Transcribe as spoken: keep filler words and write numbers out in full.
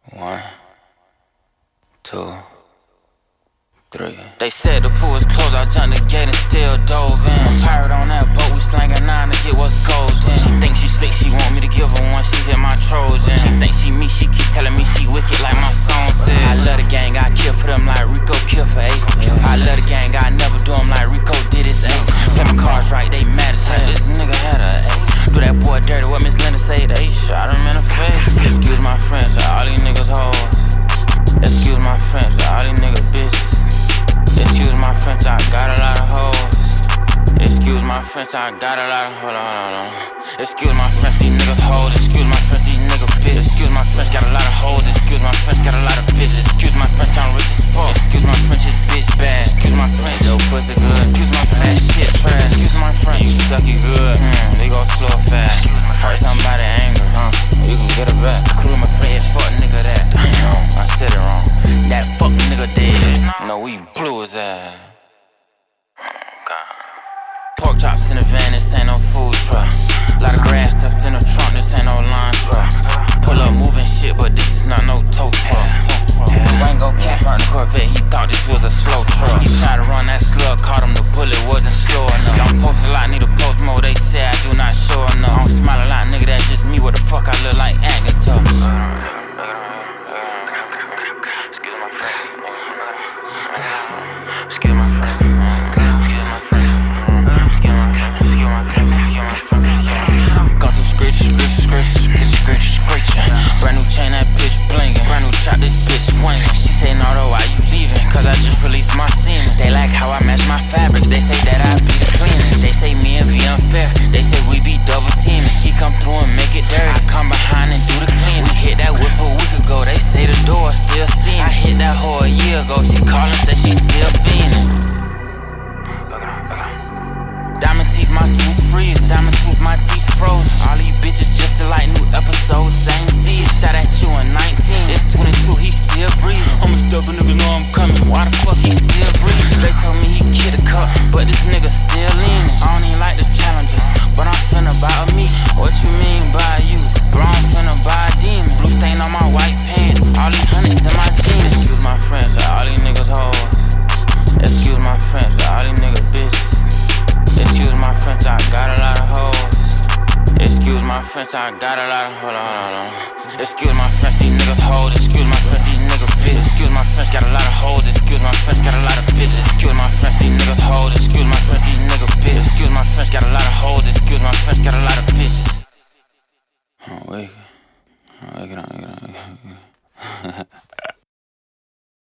One, two, three. They said the pool was closed, I jumped the gate and still dove in. I'm pirate on that boat, we slanging nine to get what's golden. She think she slick, she want me to give her one, she hit my Trojan. She think she me, she keep telling me she wicked like my song said. I love the gang, I kill for them like Rico kill for eight. I love the gang, I never do them like Rico did his eight. Play my cards right, they mad as hell. This nigga had a eight. Do that boy dirty, what Miss Linda say? They shot him in the face. Excuse my friends, all these niggas hoes. Excuse my French, all these niggas bitches. Excuse my French, I got a lot of hoes. Excuse my French, I got a lot of, hold on, hold on. Excuse my French, these niggas hoes. Excuse my French, these niggas bitches. Excuse my French, got a lot of hoes. Excuse my French, got a lot of bitches. Excuse my French, I'm rich as fuck. Excuse my French, his bitch bad. Excuse my French, yo pussy good. Excuse my French, shit trash. Excuse my French, you sucky good. Hmm, they gon' slow fast. Hurt somebody anger, huh? You can get it back. Crew my friends, fuck nigga that. Damn, I said it wrong. That fuck nigga dead. No, we blew his ass. Pork chops in the van, this ain't no food truck. Lot of grass stuffed in the trunk, this ain't no line truck. Pull up moving shit, but this is not no tow truck. Rango cat run the Corvette, he thought this was a slow truck. He tried to run that slug, caught him, the bullet wasn't slow enough. Don't post a lot, need a post more, they say I do not show enough. I don't smile a lot, nigga, that's just me, what the fuck I look like acting tough. Excuse my friend. Excuse my friend. Brand new chain, that bitch blingin'. Brand new chop, this bitch swingin'. She say, no, though, why you leaving? Cause I just released my semen. They like how I match my fabrics. They say that I be the cleanest. They say me and be unfair. They say we be double teaming. He come through and make it dirty. I come behind and do the cleaning. We hit that whip a week ago. They say the door still steaming. I hit that hoe a year ago. She callin', say she still fiendin'. Diamond teeth, my tooth freezing. Diamond tooth, my teeth frozen. All these bitches just to like new episodes, same season. Shot at you in nineteen, it's twenty-two, he still breathing. I'ma step a nigga know I'm coming, why the fuck he still breathing? They told me he kid a cup, but this nigga still leaning. I don't even like the challenges, but I'm finna buy a me. What you mean by you? Bro, I'm finna buy a demon. Blue stain on my white pants, all these hundreds in my jeans. Excuse my friends, all these niggas hoes. Excuse my friends, all these niggas bitches. Excuse my French, I got a lot of hoes. Excuse my French, I got a lot of, hold on, hold on. Excuse my French, these niggas hoes. Excuse my French, these niggas bitches. Excuse my French, got a lot of hoes. Excuse my French, got a lot of bitches. Excuse my French, these niggas hoes. Excuse my French, these niggas bitches. Excuse my French, got a lot of hoes. Excuse my French, got a lot of bitches. Oh, wait. Oh, wait, wait, wait, wait.